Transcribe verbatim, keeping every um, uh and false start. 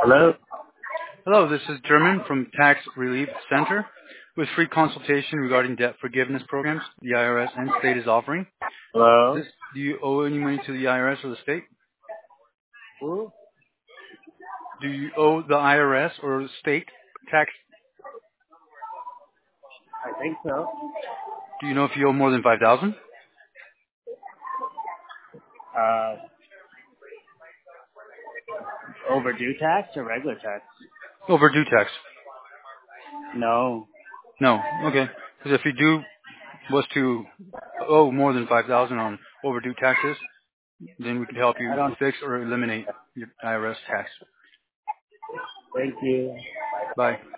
Hello? Hello, this is German from Tax Relief Center with free consultation regarding debt forgiveness programs the I R S and state is offering. Hello? This, do you owe any money to the I R S or the state? Who? Do you owe the I R S or the state tax? I think so. Do you know if you owe more than five thousand dollars? Uh, overdue tax or regular tax? Overdue tax. No. No. Okay. Because if you do was to owe more than five thousand dollars on overdue taxes, then we can help I you don't. fix or eliminate your I R S tax. Thank you. Bye.